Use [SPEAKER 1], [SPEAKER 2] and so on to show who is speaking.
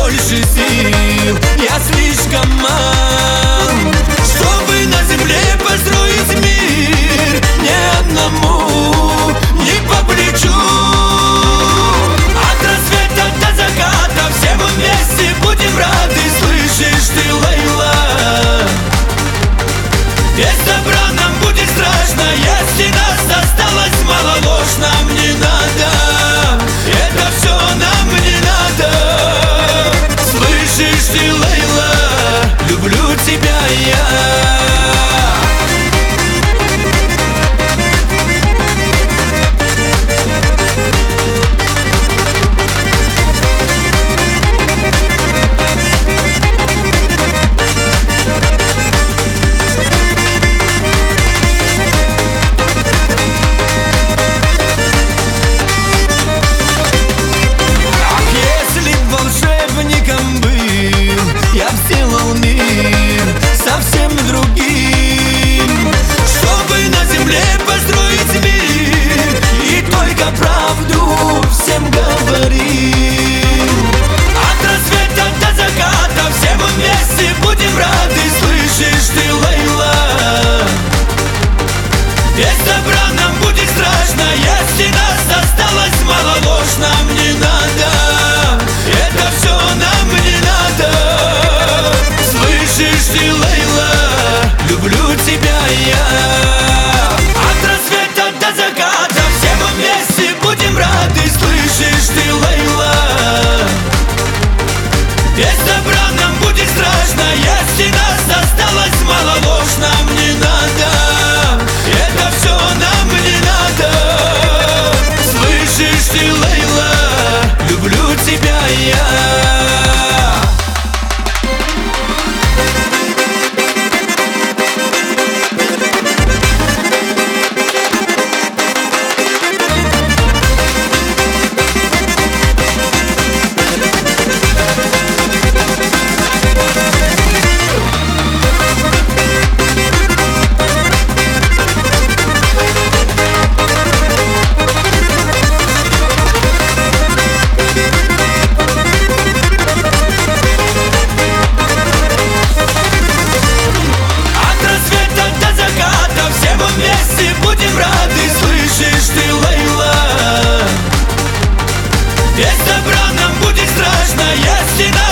[SPEAKER 1] больше сил. Я слишком мал, чтобы на земле построить мир. Ни одному не по плечу. От рассвета до заката все мы вместе будем рады. Слышишь ты, Лейла? Без добра нам будет страшно, если нас осталось мало. Ложь нам не надо, это все нам не надо. Слышишь ты, Лейла, люблю тебя я. Я сделал мир совсем другим, чтобы на земле построить мир и только правду всем говорим. От рассвета до заката все мы вместе будем рады. Слышишь ты, Лейла? Без добра нам будет страшно, если нас осталось мало. Ложь нам не надо, это все нам не надо. Слышишь ты, Лейла, люблю тебя я. От рассвета до заката все мы вместе будем рады. Слышишь ты, Лейла? Без добра нам будет страшно, если нас осталось мало. Ложь нам не надо, это все нам не надо. Слышишь ты, Лейла, люблю тебя я. Будем рады, слышишь ты, Лейла? Без добра нам будет страшно, если